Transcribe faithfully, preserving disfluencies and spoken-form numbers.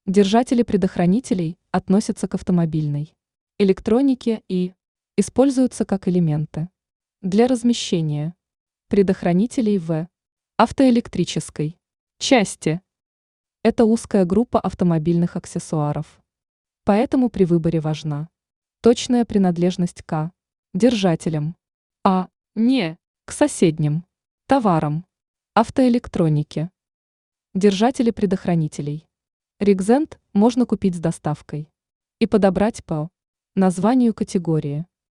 Держатели предохранителей относятся к автомобильной электронике и используются как элементы для размещения предохранителей в автоэлектрической части. Это узкая группа автомобильных аксессуаров. Поэтому при выборе важна точная принадлежность к держателям, а не к соседним товарам автоэлектроники. Держатели предохранителей. Регзент можно купить с доставкой и подобрать по названию категории.